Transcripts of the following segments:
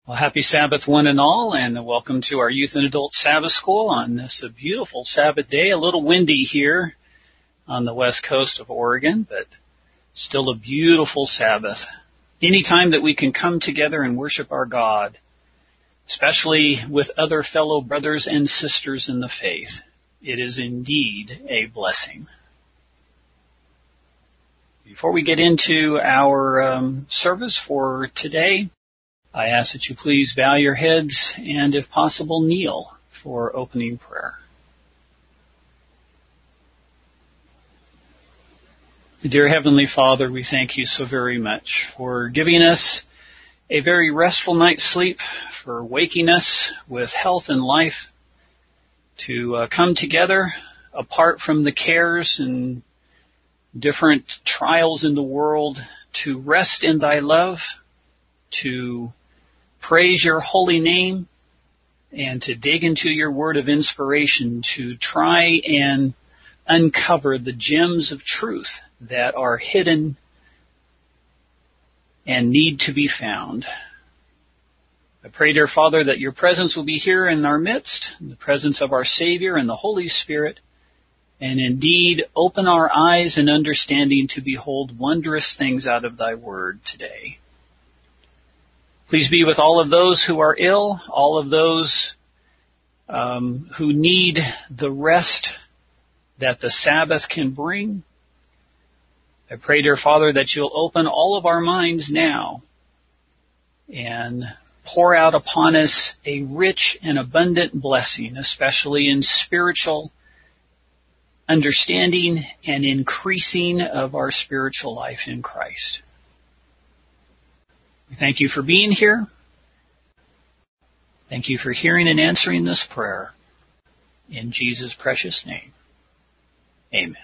Well, happy Sabbath one and all, and welcome to our Youth and Adult Sabbath School on this beautiful Sabbath day. A little windy here on the west coast of Oregon, but still a beautiful Sabbath. Anytime that we can come together and worship our God, especially with other fellow brothers and sisters in the faith, it is indeed a blessing. Before we get into our service for today, I ask that you please bow your heads and, if possible, kneel for opening prayer. Dear Heavenly Father, we thank you so very much for giving us a very restful night's sleep, for waking us with health and life to come together apart from the cares and different trials in the world, to rest in thy love, to praise your holy name, and to dig into your word of inspiration to try and uncover the gems of truth that are hidden and need to be found. I pray, dear Father, that your presence will be here in our midst, in the presence of our Savior and the Holy Spirit, and indeed open our eyes and understanding to behold wondrous things out of thy word today. Please be with all of those who are ill, all of those who need the rest that the Sabbath can bring. I pray, dear Father, that you'll open all of our minds now and pour out upon us a rich and abundant blessing, especially in spiritual understanding and increasing of our spiritual life in Christ. We thank you for being here. Thank you for hearing and answering this prayer. In Jesus' precious name, amen.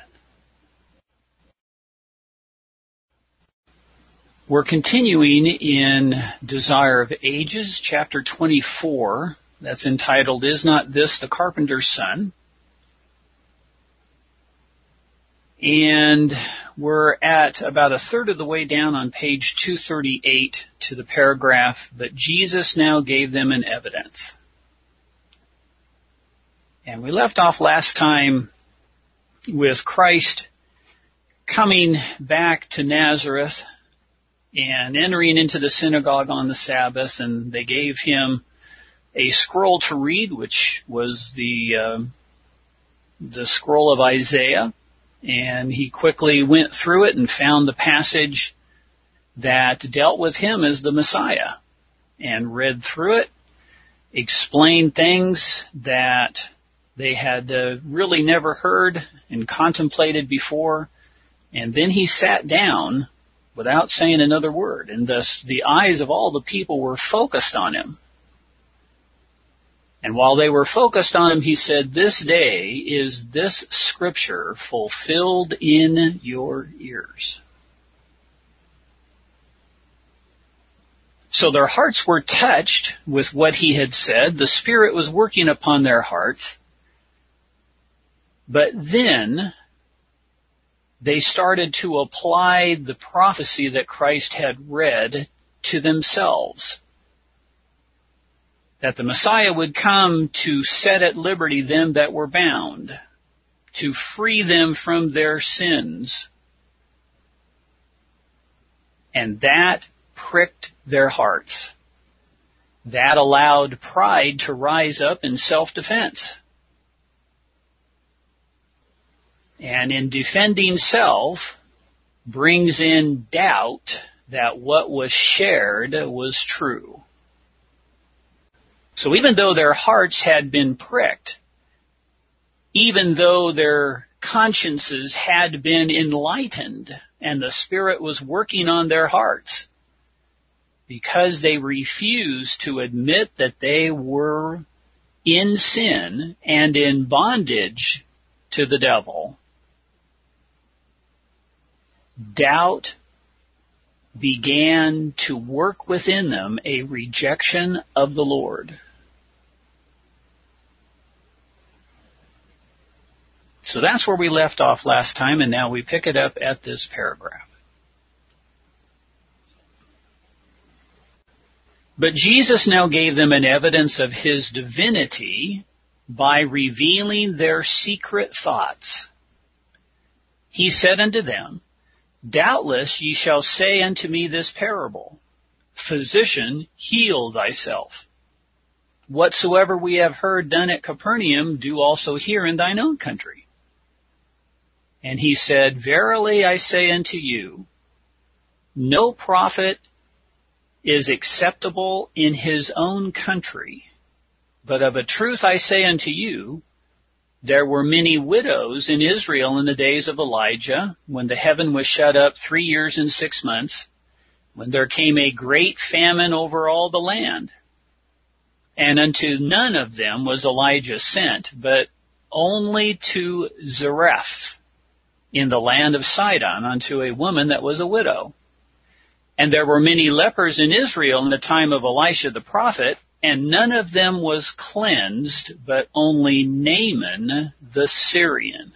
We're continuing in Desire of Ages, chapter 24. That's entitled, Is Not This the Carpenter's Son? And we're at about a third of the way down on page 238 to the paragraph, But Jesus now gave them an evidence. And we left off last time with Christ coming back to Nazareth and entering into the synagogue on the Sabbath, and they gave him a scroll to read, which was the scroll of Isaiah. And he quickly went through it and found the passage that dealt with him as the Messiah, and read through it, explained things that they had really never heard and contemplated before, and then he sat down without saying another word, and thus the eyes of all the people were focused on him. And while they were focused on him, he said, This day is this scripture fulfilled in your ears. So their hearts were touched with what he had said. The Spirit was working upon their hearts. But then they started to apply the prophecy that Christ had read to themselves, that the Messiah would come to set at liberty them that were bound, to free them from their sins. And that pricked their hearts. That allowed pride to rise up in self-defense. And in defending self, brings in doubt that what was shared was true. So even though their hearts had been pricked, even though their consciences had been enlightened and the Spirit was working on their hearts, because they refused to admit that they were in sin and in bondage to the devil, doubt began to work within them a rejection of the Lord. So that's where we left off last time, and now we pick it up at this paragraph. But Jesus now gave them an evidence of his divinity by revealing their secret thoughts. He said unto them, Doubtless ye shall say unto me this parable, Physician, heal thyself. Whatsoever we have heard done at Capernaum, do also here in thine own country. And he said, Verily I say unto you, no prophet is acceptable in his own country. But of a truth I say unto you, there were many widows in Israel in the days of Elijah, when the heaven was shut up 3 years and 6 months, when there came a great famine over all the land. And unto none of them was Elijah sent, but only to Zarephath in the land of Sidon, unto a woman that was a widow. And there were many lepers in Israel in the time of Elisha the prophet, and none of them was cleansed, but only Naaman the Syrian.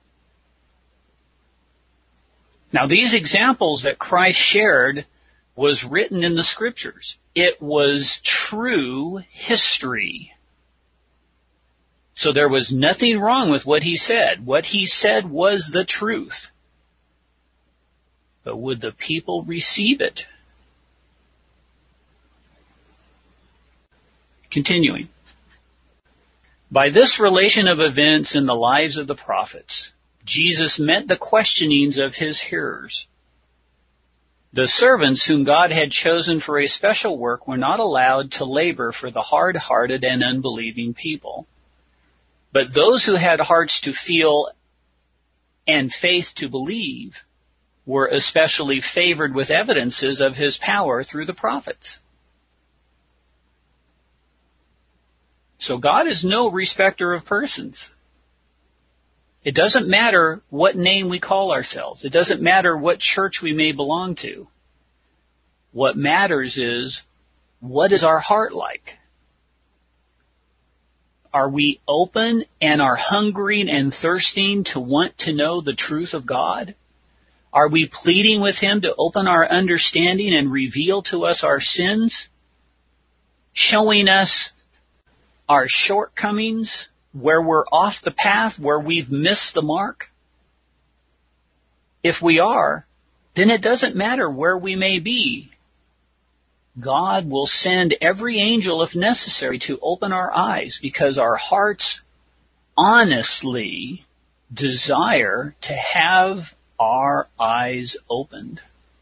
Now these examples that Christ shared was written in the Scriptures. It was true history. So there was nothing wrong with what he said. What he said was the truth. But would the people receive it? Continuing. By this relation of events in the lives of the prophets, Jesus met the questionings of his hearers. The servants whom God had chosen for a special work were not allowed to labor for the hard-hearted and unbelieving people. But those who had hearts to feel and faith to believe were especially favored with evidences of his power through the prophets. So God is no respecter of persons. It doesn't matter what name we call ourselves. It doesn't matter what church we may belong to. What matters is, what is our heart like? Are we open and are hungering and thirsting to want to know the truth of God? Are we pleading with him to open our understanding and reveal to us our sins? Showing us our shortcomings, where we're off the path, where we've missed the mark? If we are, then it doesn't matter where we may be. God will send every angel if necessary to open our eyes, because our hearts honestly desire to have our eyes opened.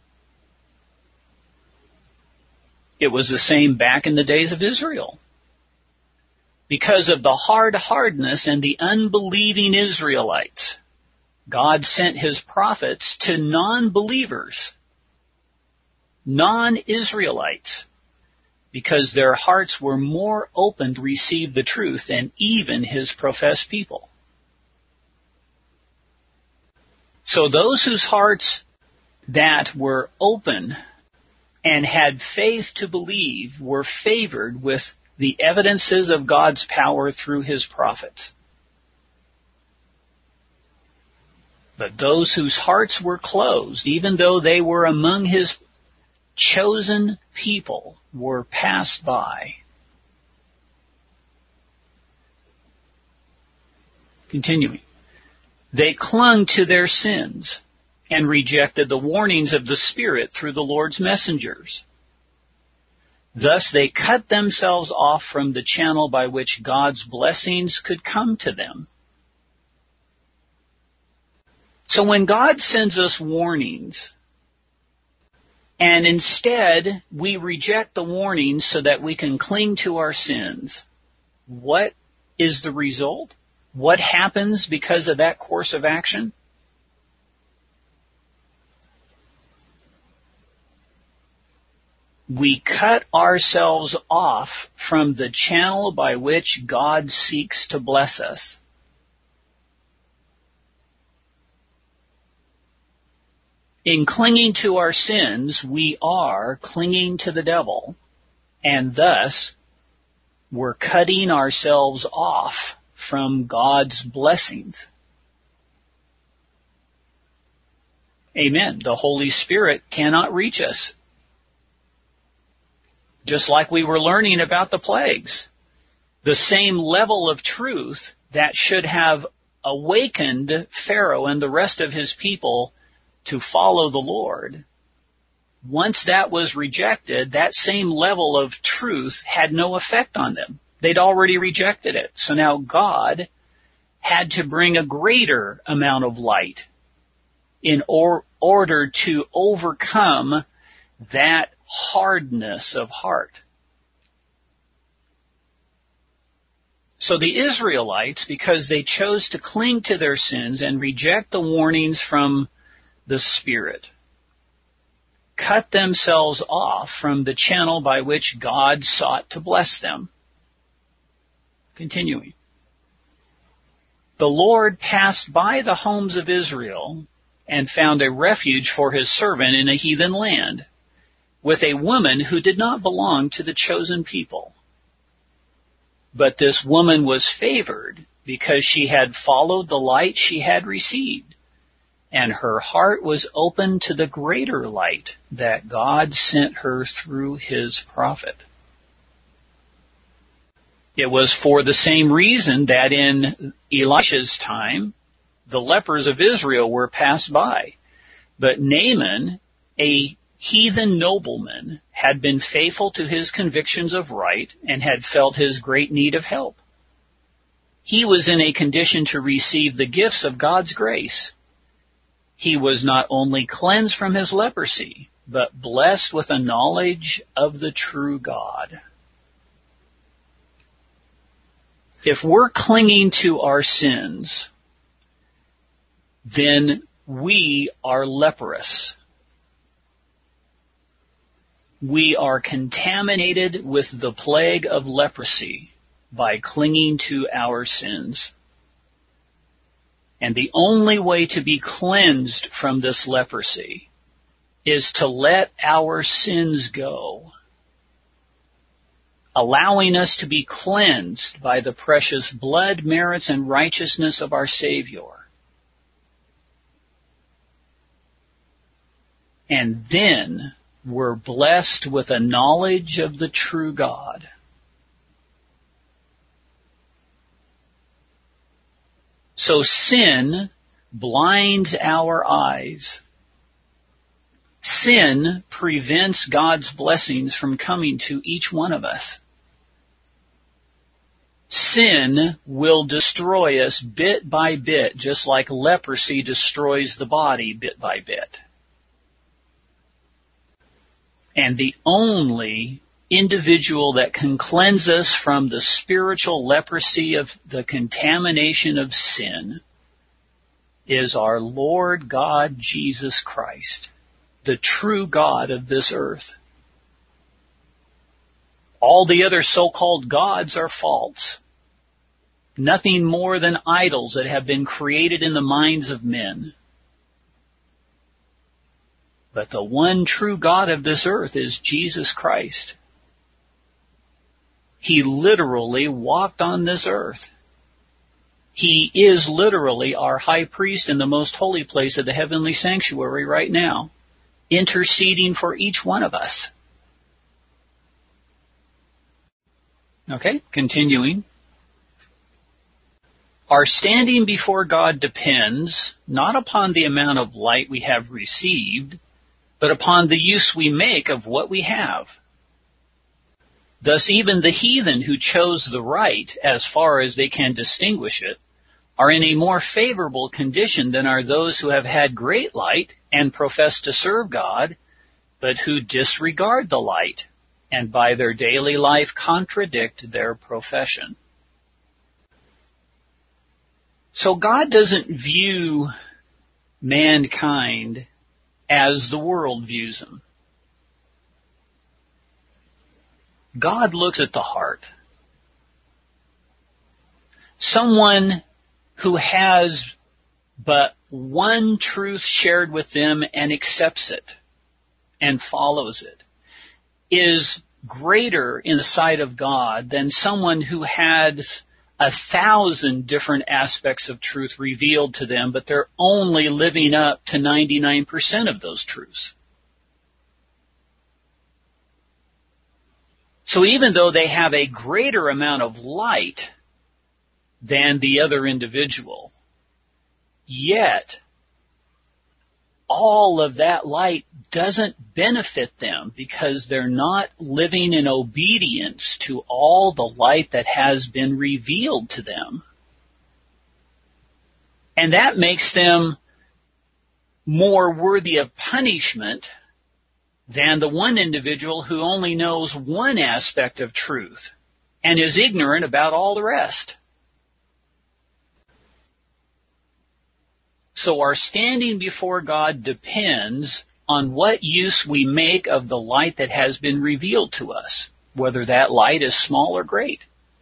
It was the same back in the days of Israel. Because of the hardness and the unbelieving Israelites, God sent his prophets to non-believers, non-Israelites, because their hearts were more open to receive the truth than even his professed people. So those whose hearts that were open and had faith to believe were favored with the evidences of God's power through his prophets. But those whose hearts were closed, even though they were among his chosen people, were passed by. Continuing. They clung to their sins and rejected the warnings of the Spirit through the Lord's messengers. Thus they cut themselves off from the channel by which God's blessings could come to them. So when God sends us warnings, and instead we reject the warnings so that we can cling to our sins, what is the result? What happens because of that course of action? We cut ourselves off from the channel by which God seeks to bless us. In clinging to our sins, we are clinging to the devil, and thus we're cutting ourselves off from God's blessings. Amen. The Holy Spirit cannot reach us just like we were learning about the plagues. The same level of truth that should have awakened Pharaoh and the rest of his people to follow the Lord. Once that was rejected, that same level of truth had no effect on them. They'd already rejected it. So now God had to bring a greater amount of light in order to overcome that hardness of heart. So the Israelites, because they chose to cling to their sins and reject the warnings from the Spirit, cut themselves off from the channel by which God sought to bless them. Continuing. The Lord passed by the homes of Israel and found a refuge for his servant in a heathen land, with a woman who did not belong to the chosen people. But this woman was favored because she had followed the light she had received, and her heart was open to the greater light that God sent her through his prophet. It was for the same reason that in Elisha's time, the lepers of Israel were passed by. But Naaman, a heathen nobleman, had been faithful to his convictions of right and had felt his great need of help. He was in a condition to receive the gifts of God's grace. He was not only cleansed from his leprosy, but blessed with a knowledge of the true God. If we're clinging to our sins, then we are leprous. We are contaminated with the plague of leprosy by clinging to our sins. And the only way to be cleansed from this leprosy is to let our sins go, allowing us to be cleansed by the precious blood, merits, and righteousness of our Savior. And then we're blessed with a knowledge of the true God. So sin blinds our eyes. Sin prevents God's blessings from coming to each one of us. Sin will destroy us bit by bit, just like leprosy destroys the body bit by bit. And the only individual that can cleanse us from the spiritual leprosy of the contamination of sin is our Lord God Jesus Christ, the true God of this earth. All the other so-called gods are false. Nothing more than idols that have been created in the minds of men. But the one true God of this earth is Jesus Christ. He literally walked on this earth. He is literally our high priest in the most holy place of the heavenly sanctuary right now, interceding for each one of us. Okay, continuing. Our standing before God depends not upon the amount of light we have received, but upon the use we make of what we have. Thus even the heathen who chose the right, as far as they can distinguish it, are in a more favorable condition than are those who have had great light and profess to serve God, but who disregard the light, and by their daily life contradict their profession. So God doesn't view mankind as the world views them. God looks at the heart. Someone who has but one truth shared with them and accepts it and follows it is greater in the sight of God than someone who has 1,000 different aspects of truth revealed to them, but they're only living up to 99% of those truths. So even though they have a greater amount of light than the other individual, yet all of that light doesn't benefit them because they're not living in obedience to all the light that has been revealed to them. And that makes them more worthy of punishment than the one individual who only knows one aspect of truth and is ignorant about all the rest. So our standing before God depends on what use we make of the light that has been revealed to us, whether that light is small or great.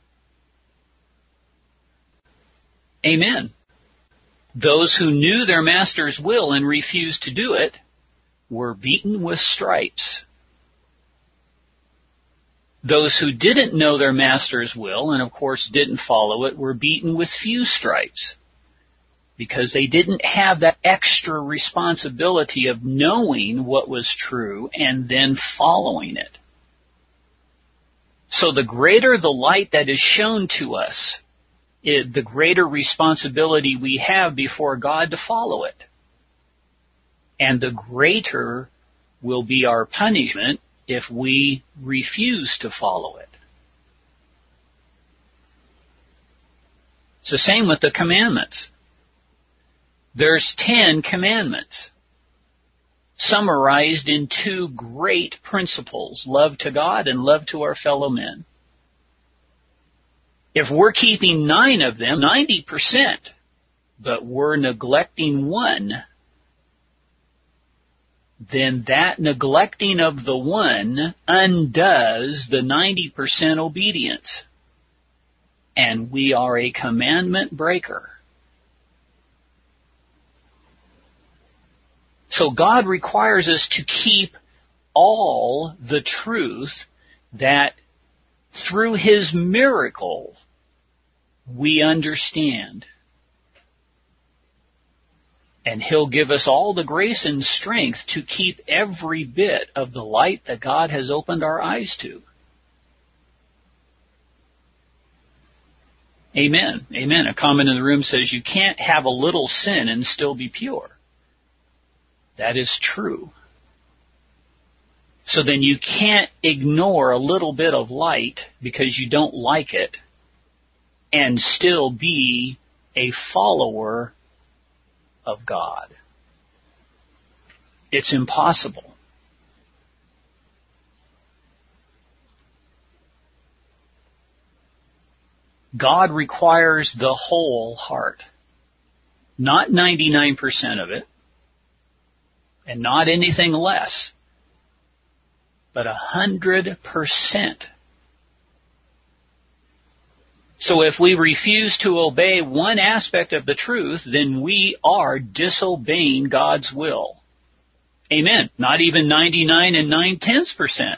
Amen. Those who knew their master's will and refused to do it were beaten with stripes. Those who didn't know their master's will and, of course, didn't follow it were beaten with few stripes because they didn't have that extra responsibility of knowing what was true and then following it. So the greater the light that is shown to us, the greater responsibility we have before God to follow it. And the greater will be our punishment if we refuse to follow it. It's the same with the commandments. There's 10 commandments, summarized in 2 great principles, love to God and love to our fellow men. If we're keeping 9 of them, 90%, but we're neglecting one, then that neglecting of the one undoes the 90% obedience. And we are a commandment breaker. So God requires us to keep all the truth that through His miracle we understand. And He'll give us all the grace and strength to keep every bit of the light that God has opened our eyes to. Amen. Amen. A comment in the room says you can't have a little sin and still be pure. That is true. So then you can't ignore a little bit of light because you don't like it and still be a follower of God. It's impossible. God requires the whole heart, not 99% of it, and not anything less, but 100%. So if we refuse to obey one aspect of the truth, then we are disobeying God's will. Amen. Not even 99 and 9/10%.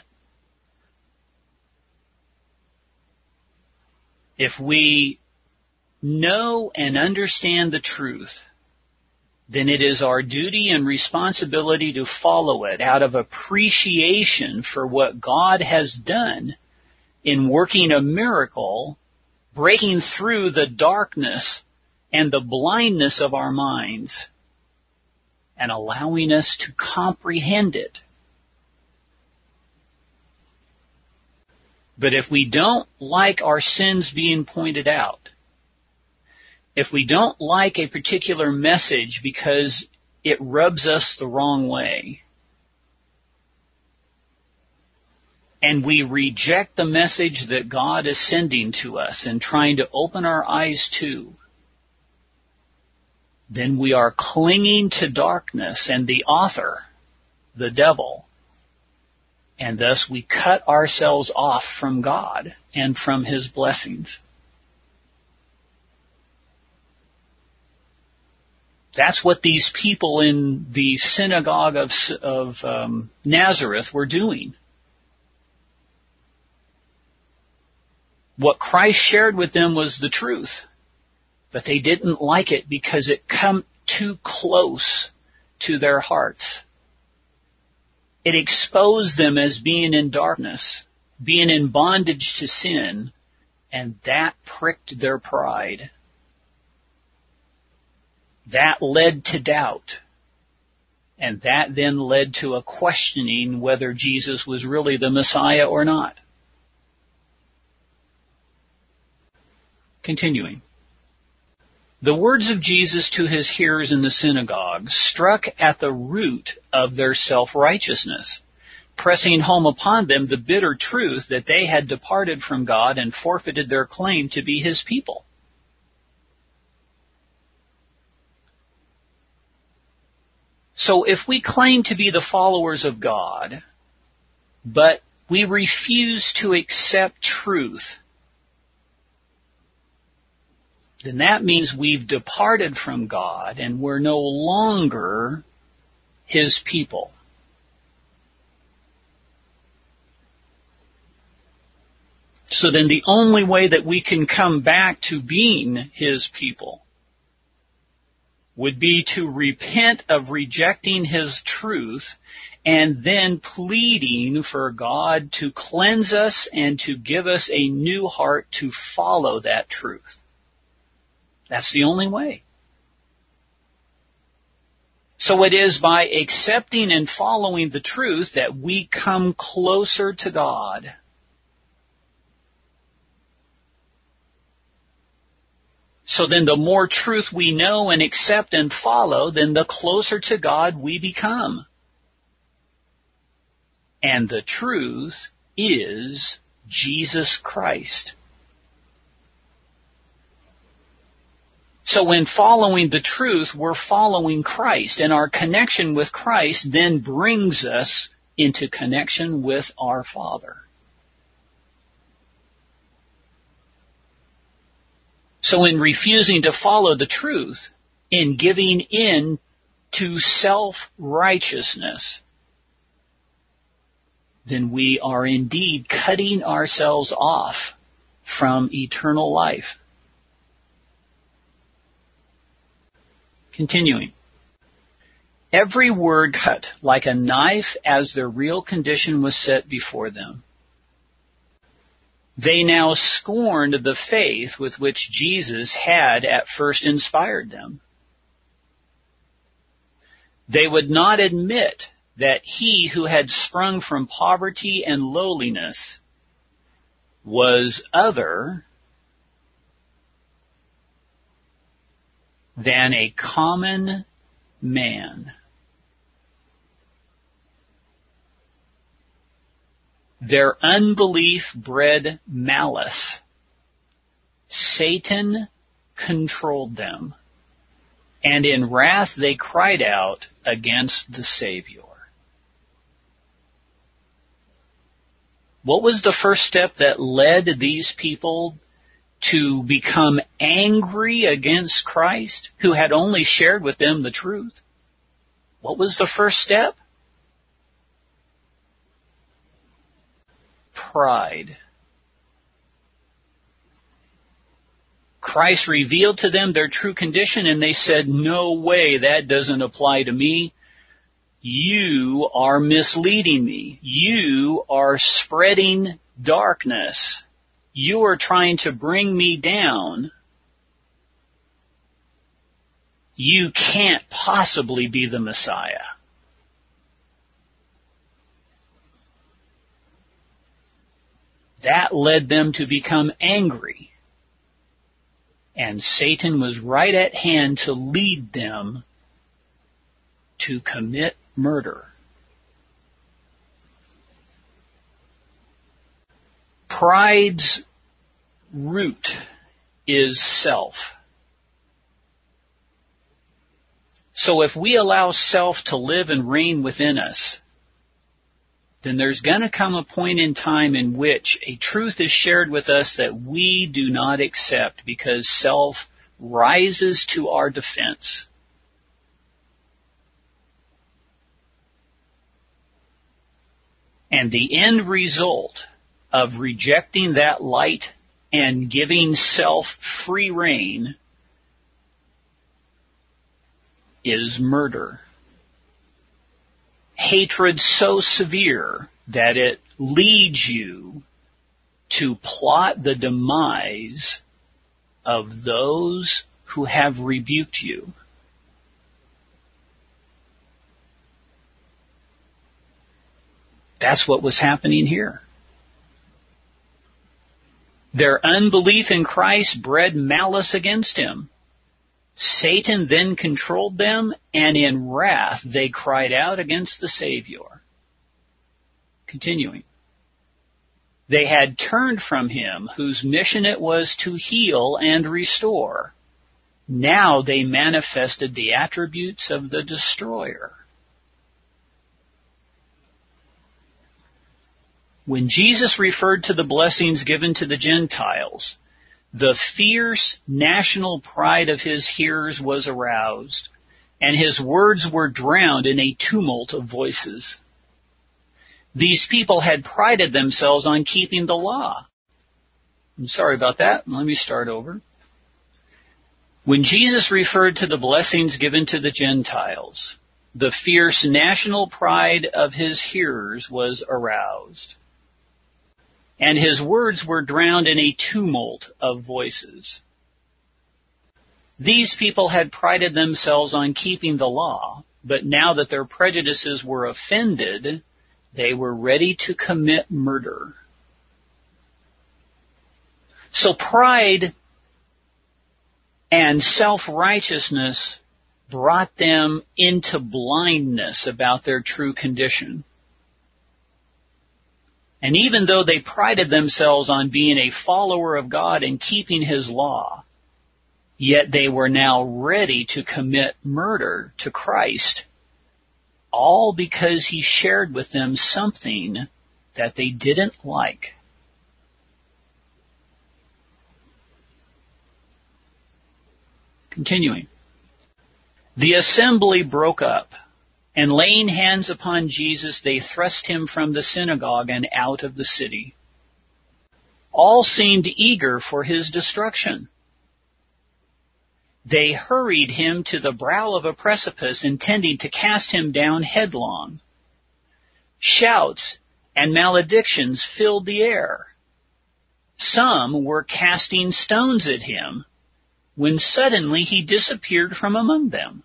If we know and understand the truth, then it is our duty and responsibility to follow it out of appreciation for what God has done in working a miracle, breaking through the darkness and the blindness of our minds and allowing us to comprehend it. But if we don't like our sins being pointed out, if we don't like a particular message because it rubs us the wrong way, and we reject the message that God is sending to us and trying to open our eyes to, then we are clinging to darkness and the author, the devil, and thus we cut ourselves off from God and from His blessings. That's what these people in the synagogue of Nazareth were doing. What Christ shared with them was the truth, but they didn't like it because it come too close to their hearts. It exposed them as being in darkness, being in bondage to sin, and that pricked their pride. That led to doubt. And that then led to a questioning whether Jesus was really the Messiah or not. Continuing. The words of Jesus to his hearers in the synagogue struck at the root of their self-righteousness, pressing home upon them the bitter truth that they had departed from God and forfeited their claim to be his people. So if we claim to be the followers of God, but we refuse to accept truth, then that means we've departed from God and we're no longer his people. So then the only way that we can come back to being his people would be to repent of rejecting his truth and then pleading for God to cleanse us and to give us a new heart to follow that truth. That's the only way. So it is by accepting and following the truth that we come closer to God. So then the more truth we know and accept and follow, then the closer to God we become. And the truth is Jesus Christ. So in following the truth, we're following Christ, and our connection with Christ then brings us into connection with our Father. So in refusing to follow the truth, in giving in to self-righteousness, then we are indeed cutting ourselves off from eternal life. Continuing. Every word cut like a knife as their real condition was set before them. They now scorned the faith with which Jesus had at first inspired them. They would not admit that he who had sprung from poverty and lowliness was other than a common man. Their unbelief bred malice. Satan controlled them, and in wrath they cried out against the Savior. What was the first step that led these people to become angry against Christ, who had only shared with them the truth? What was the first step? Pride. Christ revealed to them their true condition, and they said, "No way, that doesn't apply to me. You are misleading me. You are spreading darkness. You are trying to bring me down. You can't possibly be the Messiah." That led them to become angry. And Satan was right at hand to lead them to commit murder. Pride's root is self. So if we allow self to live and reign within us, then there's going to come a point in time in which a truth is shared with us that we do not accept because self rises to our defense. And the end result of rejecting that light and giving self free rein is murder. Hatred so severe that it leads you to plot the demise of those who have rebuked you. That's what was happening here. Their unbelief in Christ bred malice against him. Satan then controlled them, and in wrath they cried out against the Savior. Continuing. They had turned from him, whose mission it was to heal and restore. Now they manifested the attributes of the destroyer. When Jesus referred to the blessings given to the Gentiles, the fierce national pride of his hearers was aroused, and his words were drowned in a tumult of voices. These people had prided themselves on keeping the law. I'm sorry about that. Let me start over. When Jesus referred to the blessings given to the Gentiles, the fierce national pride of his hearers was aroused, and his words were drowned in a tumult of voices. These people had prided themselves on keeping the law, but now that their prejudices were offended, they were ready to commit murder. So pride and self-righteousness brought them into blindness about their true condition. And even though they prided themselves on being a follower of God and keeping his law, yet they were now ready to commit murder to Christ, all because he shared with them something that they didn't like. Continuing. The assembly broke up, and laying hands upon Jesus, they thrust him from the synagogue and out of the city. All seemed eager for his destruction. They hurried him to the brow of a precipice, intending to cast him down headlong. Shouts and maledictions filled the air. Some were casting stones at him, when suddenly he disappeared from among them.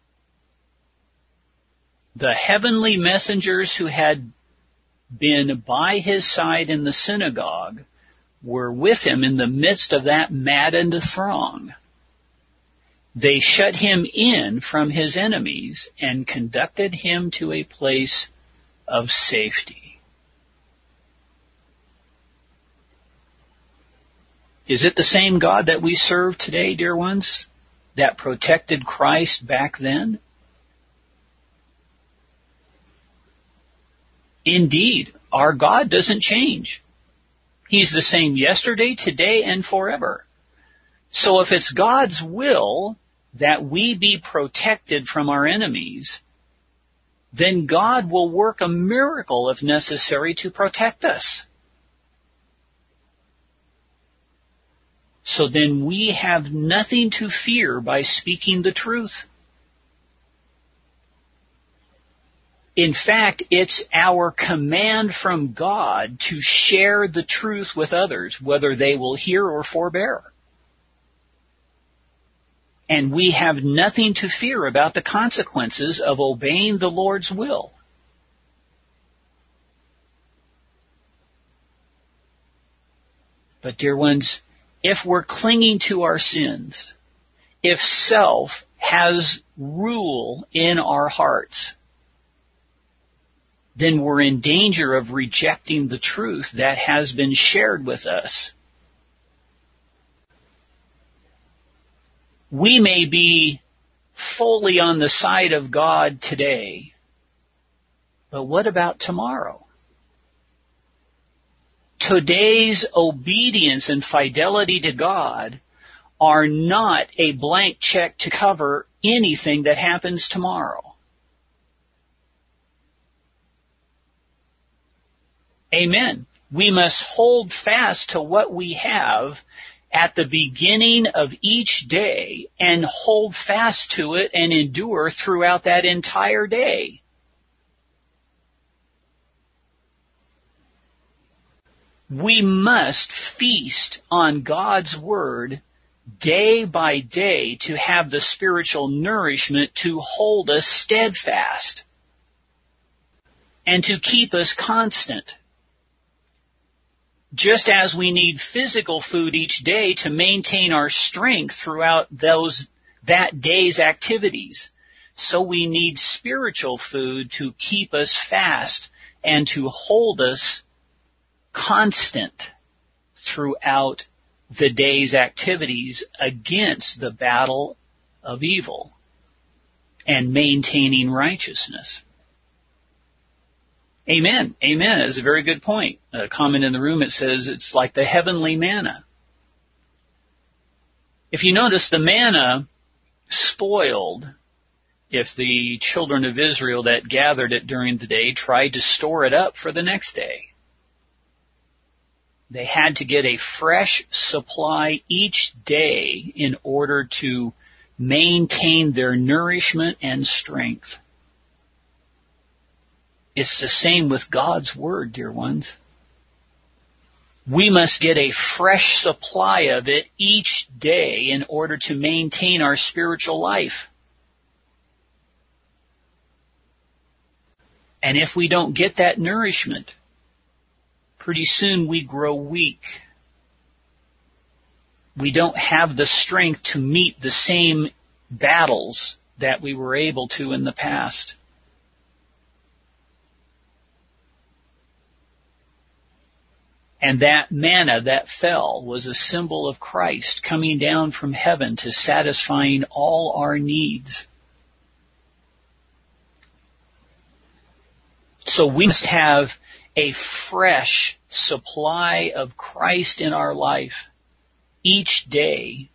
The heavenly messengers who had been by his side in the synagogue were with him in the midst of that maddened throng. They shut him in from his enemies and conducted him to a place of safety. Is it the same God that we serve today, dear ones, that protected Christ back then? Indeed, our God doesn't change. He's the same yesterday, today, and forever. So if it's God's will that we be protected from our enemies, then God will work a miracle if necessary to protect us. So then we have nothing to fear by speaking the truth. In fact, it's our command from God to share the truth with others, whether they will hear or forbear. And we have nothing to fear about the consequences of obeying the Lord's will. But dear ones, if we're clinging to our sins, if self has rule in our hearts, then we're in danger of rejecting the truth that has been shared with us. We may be fully on the side of God today, but what about tomorrow? Today's obedience and fidelity to God are not a blank check to cover anything that happens tomorrow. Amen. We must hold fast to what we have at the beginning of each day and hold fast to it and endure throughout that entire day. We must feast on God's Word day by day to have the spiritual nourishment to hold us steadfast and to keep us constant. Just as we need physical food each day to maintain our strength throughout that day's activities, so we need spiritual food to keep us fast and to hold us constant throughout the day's activities against the battle of evil and maintaining righteousness. Amen. Amen. That's a very good point. A comment in the room, it says it's like the heavenly manna. If you notice, the manna spoiled if the children of Israel that gathered it during the day tried to store it up for the next day. They had to get a fresh supply each day in order to maintain their nourishment and strength. It's the same with God's Word, dear ones. We must get a fresh supply of it each day in order to maintain our spiritual life. And if we don't get that nourishment, pretty soon we grow weak. We don't have the strength to meet the same battles that we were able to in the past. And that manna that fell was a symbol of Christ coming down from heaven to satisfying all our needs. So we must have a fresh supply of Christ in our life each day,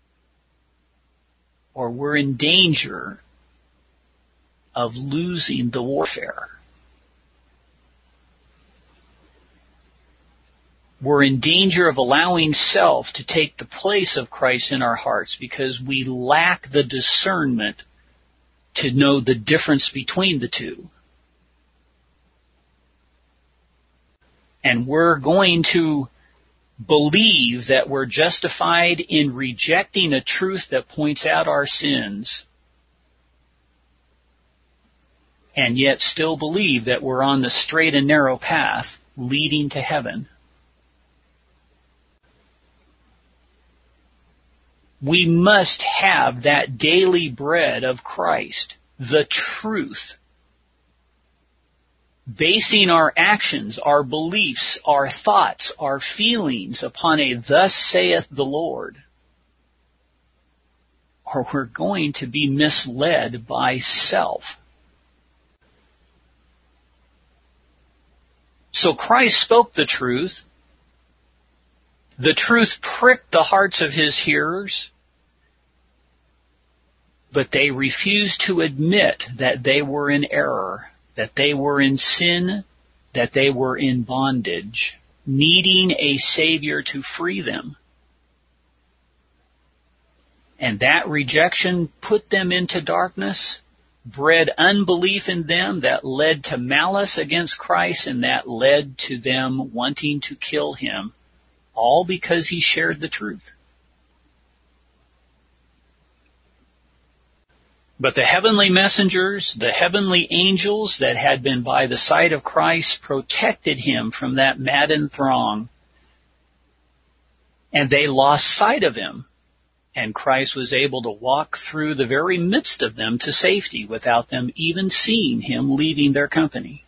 or we're in danger of losing the warfare. We're in danger of allowing self to take the place of Christ in our hearts because we lack the discernment to know the difference between the two. And we're going to believe that we're justified in rejecting a truth that points out our sins, and yet still believe that we're on the straight and narrow path leading to heaven. We must have that daily bread of Christ, the truth, basing our actions, our beliefs, our thoughts, our feelings upon a "thus saith the Lord," or we're going to be misled by self. So Christ spoke the truth. The truth pricked the hearts of his hearers, but they refused to admit that they were in error, that they were in sin, that they were in bondage, needing a Savior to free them. And that rejection put them into darkness, bred unbelief in them that led to malice against Christ, and that led to them wanting to kill him, all because he shared the truth. But the heavenly messengers, the heavenly angels that had been by the side of Christ, protected him from that maddened throng. And they lost sight of him. And Christ was able to walk through the very midst of them to safety without them even seeing him leaving their company.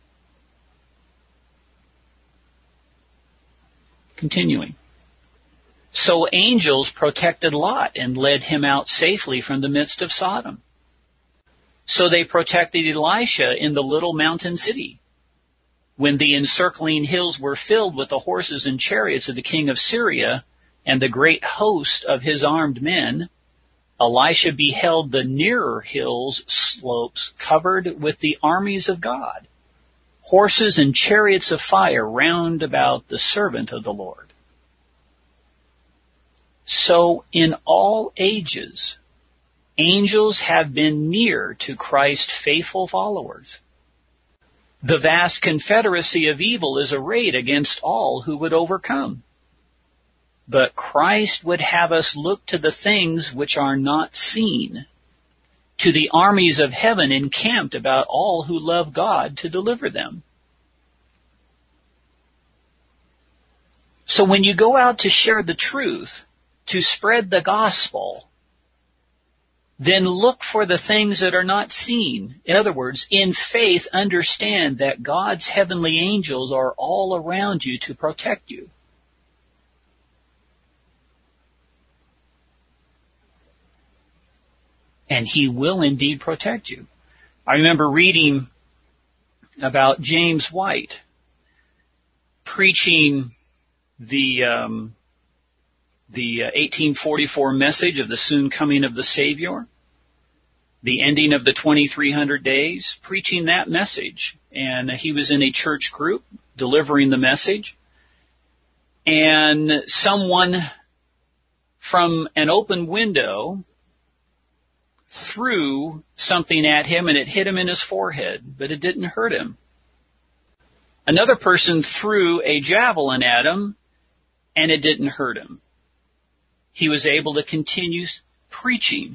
Continuing. So angels protected Lot and led him out safely from the midst of Sodom. So they protected Elisha in the little mountain city. When the encircling hills were filled with the horses and chariots of the king of Syria and the great host of his armed men, Elisha beheld the nearer hills' slopes covered with the armies of God, horses and chariots of fire round about the servant of the Lord. So in all ages, angels have been near to Christ's faithful followers. The vast confederacy of evil is arrayed against all who would overcome. But Christ would have us look to the things which are not seen, to the armies of heaven encamped about all who love God to deliver them. So when you go out to share the truth, to spread the gospel, then look for the things that are not seen. In other words, in faith, understand that God's heavenly angels are all around you to protect you. And He will indeed protect you. I remember reading about James White preaching the 1844 message of the soon coming of the Savior, the ending of the 2300 days, preaching that message. And he was in a church group delivering the message. And someone from an open window threw something at him, and it hit him in his forehead, but it didn't hurt him. Another person threw a javelin at him, and it didn't hurt him. He was able to continue preaching.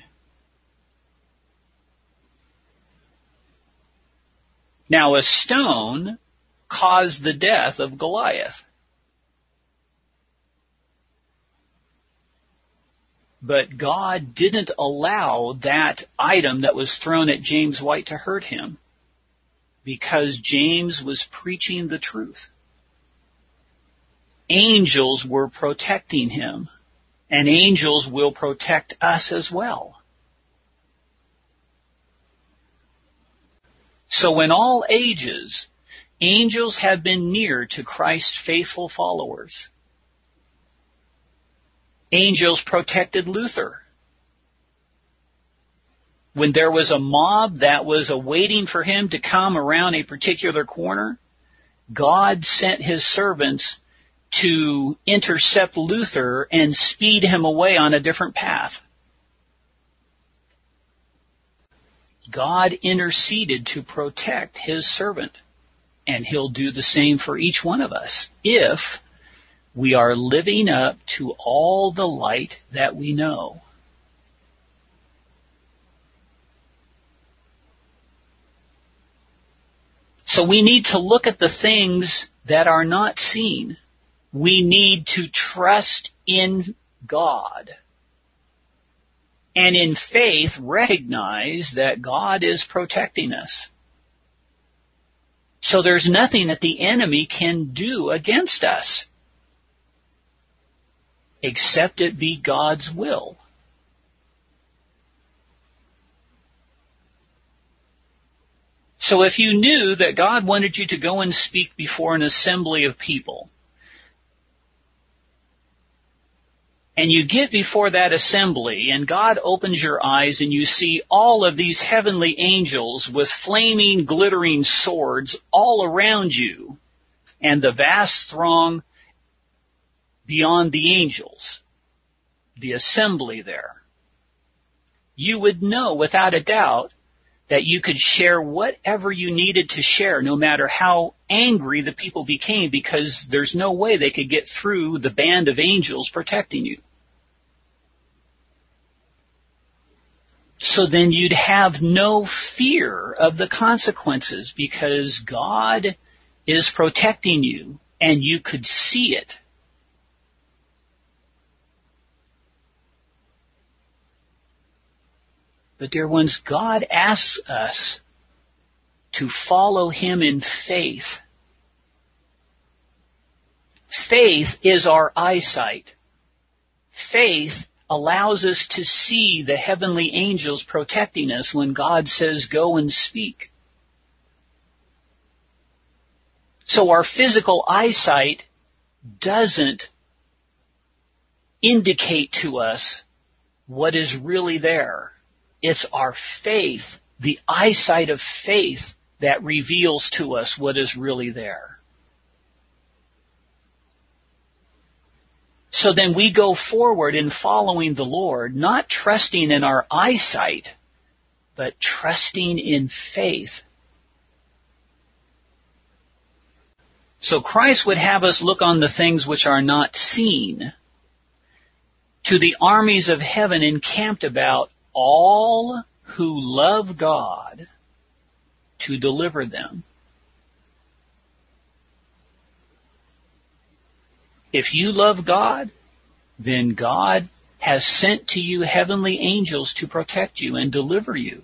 Now, a stone caused the death of Goliath. But God didn't allow that item that was thrown at James White to hurt him, because James was preaching the truth. Angels were protecting him, and angels will protect us as well. So in all ages, angels have been near to Christ's faithful followers. Angels protected Luther. When there was a mob that was awaiting for him to come around a particular corner, God sent His servants to intercept Luther and speed him away on a different path. God interceded to protect His servant, and He'll do the same for each one of us if we are living up to all the light that we know. So we need to look at the things that are not seen. We need to trust in God. And in faith, recognize that God is protecting us. So there's nothing that the enemy can do against us, except it be God's will. So if you knew that God wanted you to go and speak before an assembly of people, and you get before that assembly, and God opens your eyes, and you see all of these heavenly angels with flaming, glittering swords all around you, and the vast throng beyond the angels, the assembly there, you would know without a doubt that you could share whatever you needed to share, no matter how angry the people became, because there's no way they could get through the band of angels protecting you. So then you'd have no fear of the consequences, because God is protecting you, and you could see it. But dear ones, God asks us to follow Him in faith. Faith is our eyesight. Faith allows us to see the heavenly angels protecting us when God says, go and speak. So our physical eyesight doesn't indicate to us what is really there. It's our faith, the eyesight of faith, that reveals to us what is really there. So then we go forward in following the Lord, not trusting in our eyesight, but trusting in faith. So Christ would have us look on the things which are not seen, to the armies of heaven encamped about all who love God to deliver them. If you love God, then God has sent to you heavenly angels to protect you and deliver you.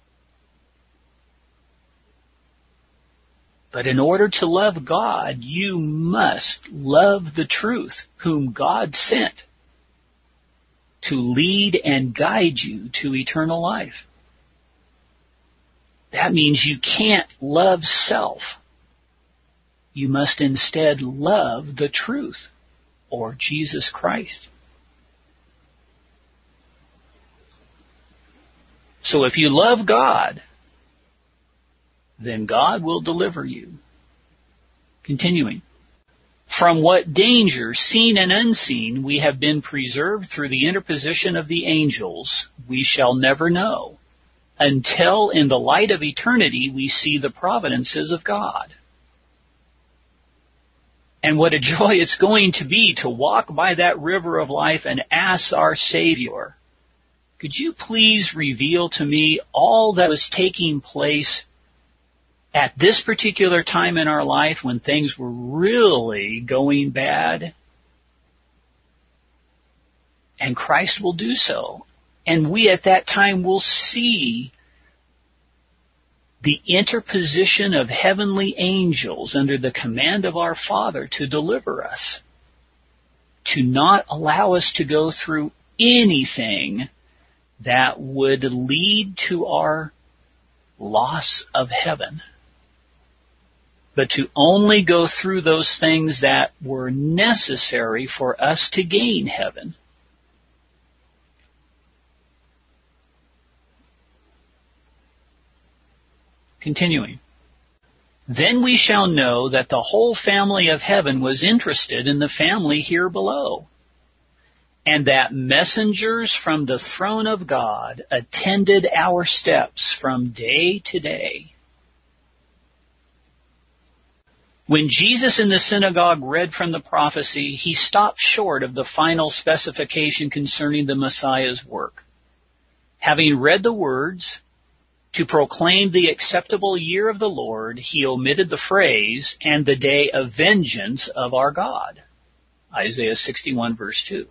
But in order to love God, you must love the truth, whom God sent to lead and guide you to eternal life. That means you can't love self. You must instead love the truth, or Jesus Christ. So if you love God, then God will deliver you. Continuing. From what danger, seen and unseen, we have been preserved through the interposition of the angels, we shall never know, until in the light of eternity we see the providences of God. And what a joy it's going to be to walk by that river of life and ask our Savior, could you please reveal to me all that was taking place at this particular time in our life when things were really going bad? And Christ will do so. And we at that time will see the interposition of heavenly angels under the command of our Father to deliver us, to not allow us to go through anything that would lead to our loss of heaven, but to only go through those things that were necessary for us to gain heaven. Continuing. Then we shall know that the whole family of heaven was interested in the family here below, and that messengers from the throne of God attended our steps from day to day. When Jesus in the synagogue read from the prophecy, he stopped short of the final specification concerning the Messiah's work. Having read the words, to proclaim the acceptable year of the Lord, he omitted the phrase, and the day of vengeance of our God. Isaiah 61 verse 2.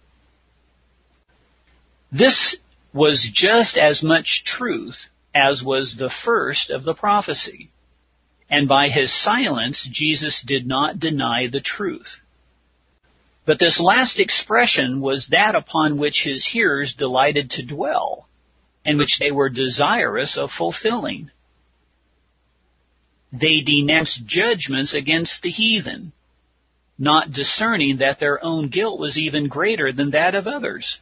This was just as much truth as was the first of the prophecy. And by his silence, Jesus did not deny the truth. But this last expression was that upon which his hearers delighted to dwell, and which they were desirous of fulfilling. They denounced judgments against the heathen, not discerning that their own guilt was even greater than that of others.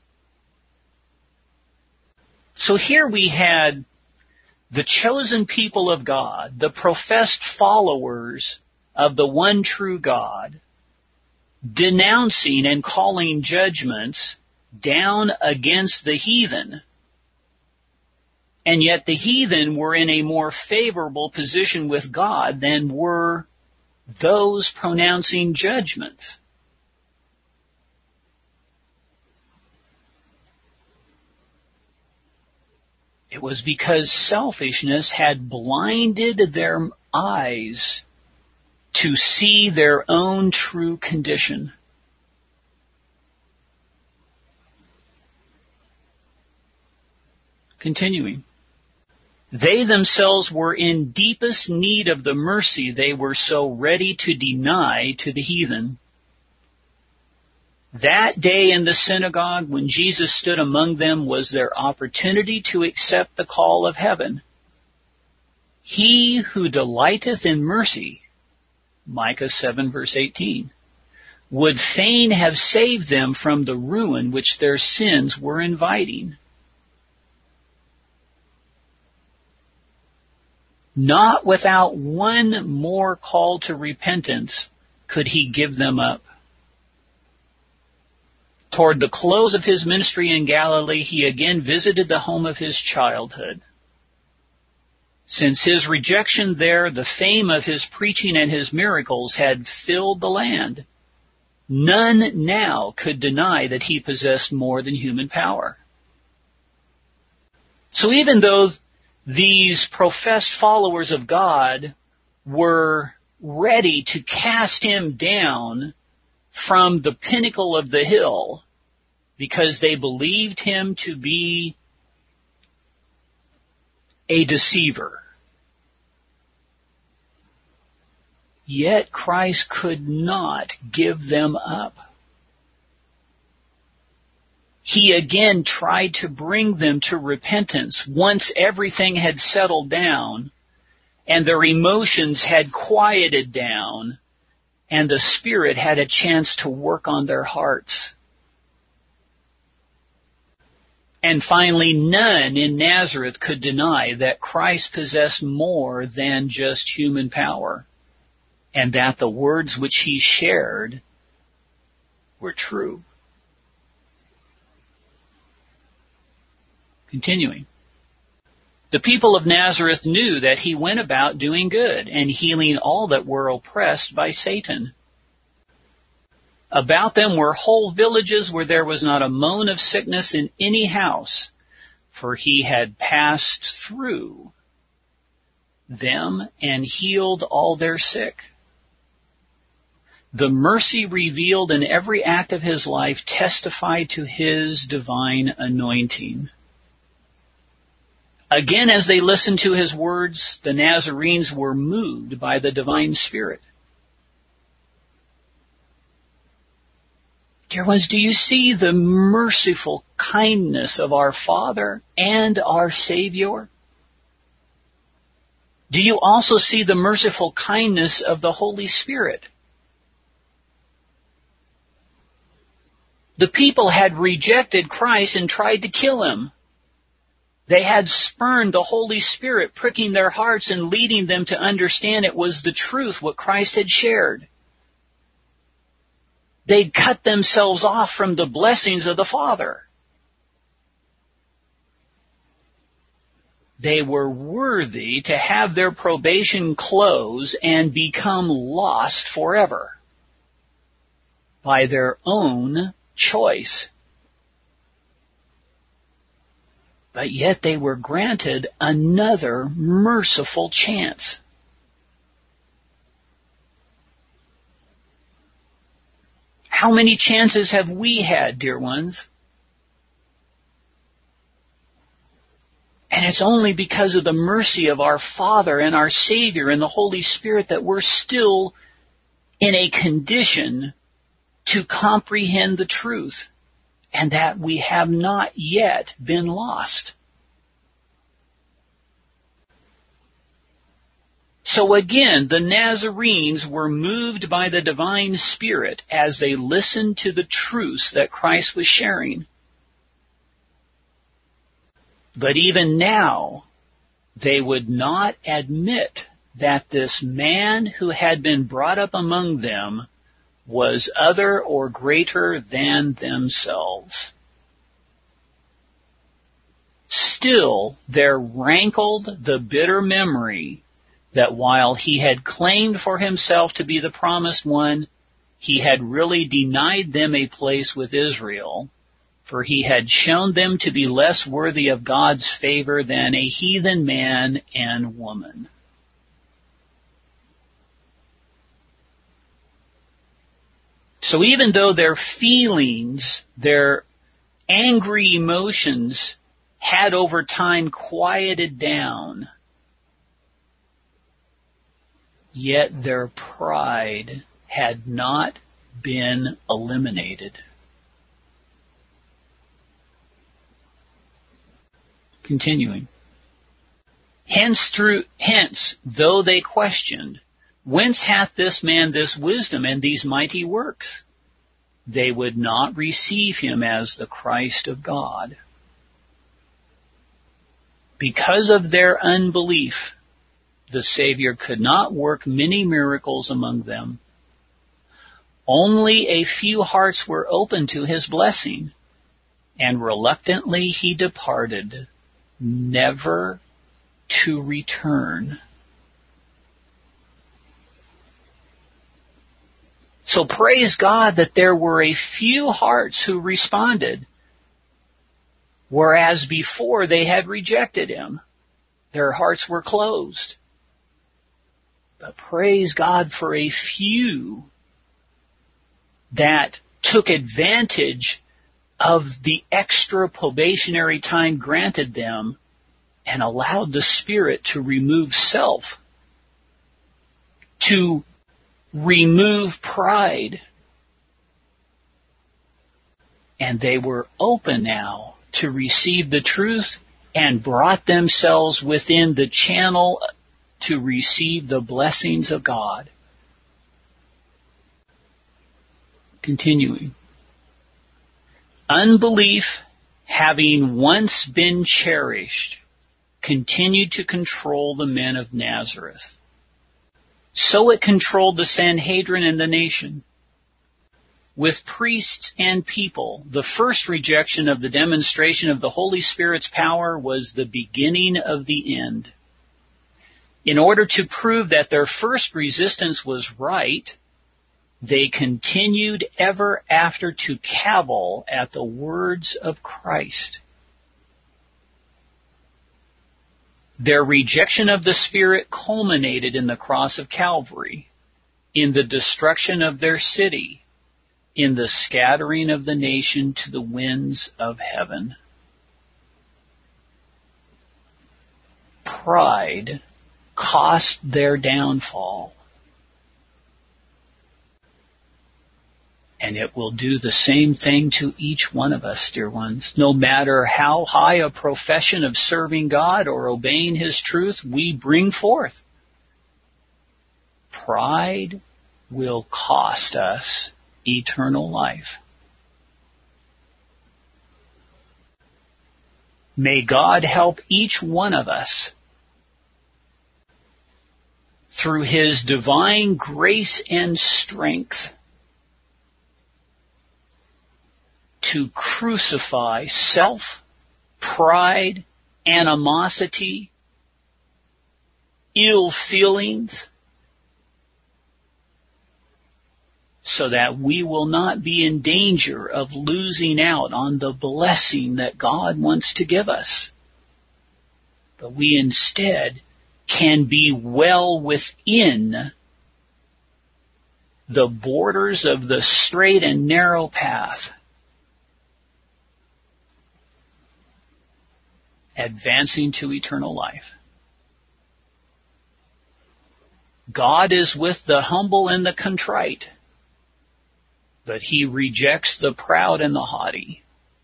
So here we had the chosen people of God, the professed followers of the one true God, denouncing and calling judgments down against the heathen. And yet the heathen were in a more favorable position with God than were those pronouncing judgments. It was because selfishness had blinded their eyes to see their own true condition. Continuing. They themselves were in deepest need of the mercy they were so ready to deny to the heathen. That day in the synagogue when Jesus stood among them was their opportunity to accept the call of heaven. He who delighteth in mercy, Micah 7 verse 18, would fain have saved them from the ruin which their sins were inviting. Not without one more call to repentance could he give them up. Toward the close of his ministry in Galilee, he again visited the home of his childhood. Since his rejection there, the fame of his preaching and his miracles had filled the land. None now could deny that he possessed more than human power. So even though these professed followers of God were ready to cast him down from the pinnacle of the hill because they believed him to be a deceiver, yet Christ could not give them up. He again tried to bring them to repentance once everything had settled down and their emotions had quieted down and the Spirit had a chance to work on their hearts. And finally, none in Nazareth could deny that Christ possessed more than just human power, and that the words which he shared were true. Continuing. The people of Nazareth knew that he went about doing good and healing all that were oppressed by Satan. About them were whole villages where there was not a moan of sickness in any house, for he had passed through them and healed all their sick. The mercy revealed in every act of his life testified to his divine anointing. Again, as they listened to his words, the Nazarenes were moved by the divine Spirit. Dear ones, do you see the merciful kindness of our Father and our Savior? Do you also see the merciful kindness of the Holy Spirit? The people had rejected Christ and tried to kill him. They had spurned the Holy Spirit, pricking their hearts and leading them to understand it was the truth, what Christ had shared. They'd cut themselves off from the blessings of the Father. They were worthy to have their probation close and become lost forever by their own choice. But yet they were granted another merciful chance. How many chances have we had, dear ones? And it's only because of the mercy of our Father and our Savior and the Holy Spirit that we're still in a condition to comprehend the truth, and that we have not yet been lost. So again, the Nazarenes were moved by the divine Spirit as they listened to the truths that Christ was sharing. But even now, they would not admit that this man who had been brought up among them was other or greater than themselves. Still, there rankled the bitter memory that while he had claimed for himself to be the promised one, he had really denied them a place with Israel, for he had shown them to be less worthy of God's favor than a heathen man and woman. So even though their feelings, their angry emotions had over time quieted down, yet their pride had not been eliminated. Continuing. Hence, though they questioned, whence hath this man this wisdom and these mighty works? They would not receive him as the Christ of God. Because of their unbelief, the Savior could not work many miracles among them. Only a few hearts were open to his blessing, and reluctantly he departed, never to return. So praise God that there were a few hearts who responded, whereas before they had rejected him. Their hearts were closed. But praise God for a few that took advantage of the extra probationary time granted them and allowed the Spirit to remove self, to remove pride. And they were open now to receive the truth and brought themselves within the channel to receive the blessings of God. Continuing. Unbelief, having once been cherished, continued to control the men of Nazareth. So it controlled the Sanhedrin and the nation. With priests and people, the first rejection of the demonstration of the Holy Spirit's power was the beginning of the end. In order to prove that their first resistance was right, they continued ever after to cavil at the words of Christ. Their rejection of the Spirit culminated in the cross of Calvary, in the destruction of their city, in the scattering of the nation to the winds of heaven. Pride cost their downfall. And it will do the same thing to each one of us, dear ones. No matter how high a profession of serving God or obeying His truth we bring forth, pride will cost us eternal life. May God help each one of us through His divine grace and strength to crucify self, pride, animosity, ill feelings, so that we will not be in danger of losing out on the blessing that God wants to give us. But we instead can be well within the borders of the straight and narrow path, advancing to eternal life. God is with the humble and the contrite, but He rejects the proud and the haughty.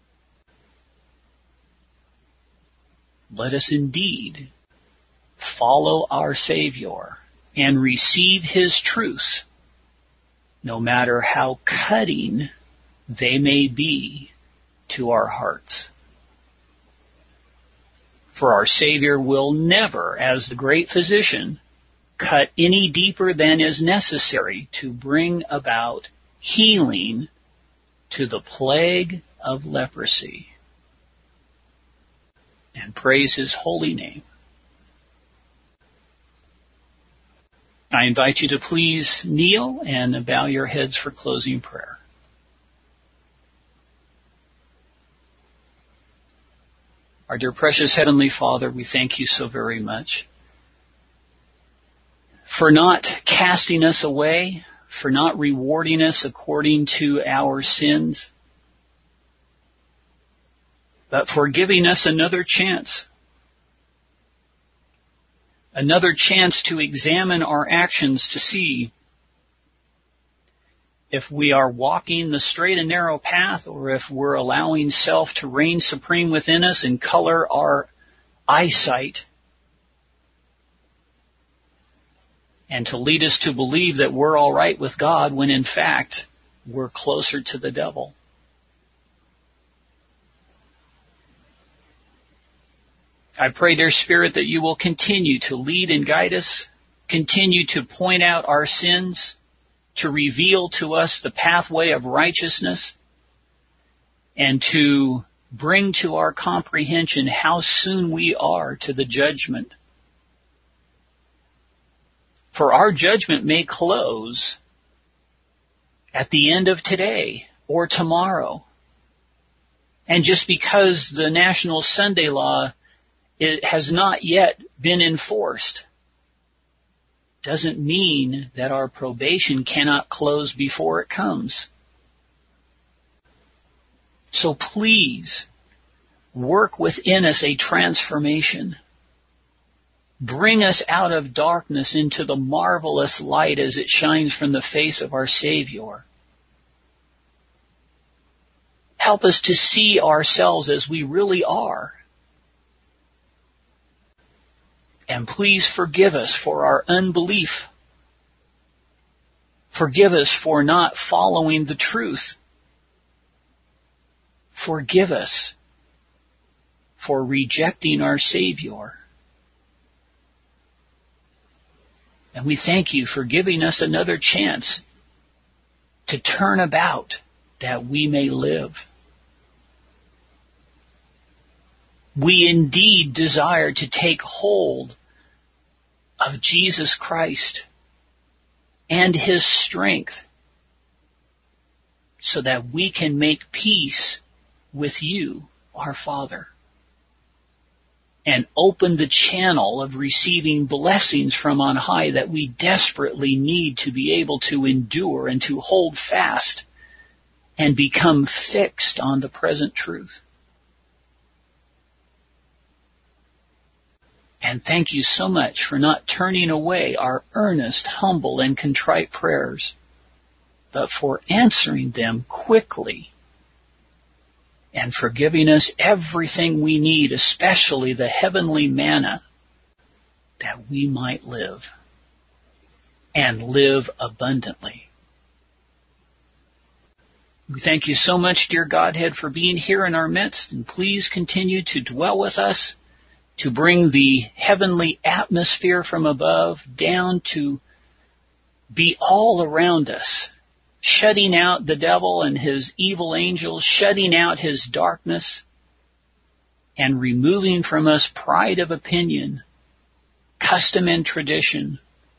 Let us indeed follow our Savior and receive His truths, no matter how cutting they may be to our hearts. For our Savior will never, as the great physician, cut any deeper than is necessary to bring about healing to the plague of leprosy. And praise His holy name. I invite you to please kneel and bow your heads for closing prayer. Our dear precious Heavenly Father, we thank You so very much for not casting us away, for not rewarding us according to our sins, but for giving us another chance to examine our actions to see if we are walking the straight and narrow path, or if we're allowing self to reign supreme within us and color our eyesight, and to lead us to believe that we're all right with God when in fact we're closer to the devil. I pray, dear Spirit, that You will continue to lead and guide us, continue to point out our sins, to reveal to us the pathway of righteousness, and to bring to our comprehension how soon we are to the judgment For our judgment may close at the end of today or tomorrow. And just because the National Sunday Law it has not yet been enforced doesn't mean that our probation cannot close before it comes. So please, work within us a transformation. Bring us out of darkness into the marvelous light as it shines from the face of our Savior. Help us to see ourselves as we really are. And please forgive us for our unbelief. Forgive us for not following the truth. Forgive us for rejecting our Savior. And we thank you for giving us another chance to turn about that we may live. We indeed desire to take hold of Jesus Christ and His strength so that we can make peace with you, our Father, and open the channel of receiving blessings from on high that we desperately need to be able to endure and to hold fast and become fixed on the present truth. And thank you so much for not turning away our earnest, humble, and contrite prayers, but for answering them quickly and for giving us everything we need, especially the heavenly manna, that we might live and live abundantly. We thank you so much, dear Godhead, for being here in our midst, and please continue to dwell with us, to bring the heavenly atmosphere from above down to be all around us, shutting out the devil and his evil angels, shutting out his darkness, and removing from us pride of opinion, custom and tradition,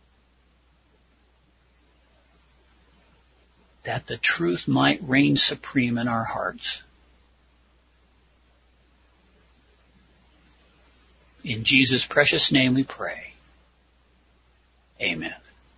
that the truth might reign supreme in our hearts. In Jesus' precious name we pray. Amen.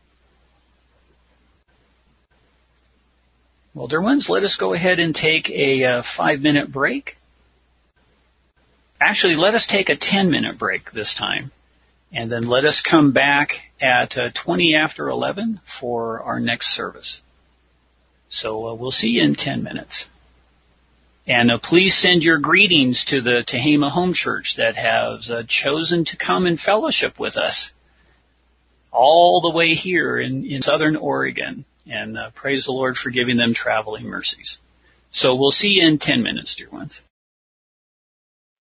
Well, dear ones, let us go ahead and take a 5-minute break. Actually, let us take a 10-minute break this time. And then let us come back at 20 after 11 for our next service. So we'll see you in 10 minutes. And please send your greetings to the Tehama Home Church that has chosen to come and fellowship with us all the way here in Southern Oregon. And praise the Lord for giving them traveling mercies. So we'll see you in 10 minutes, dear ones.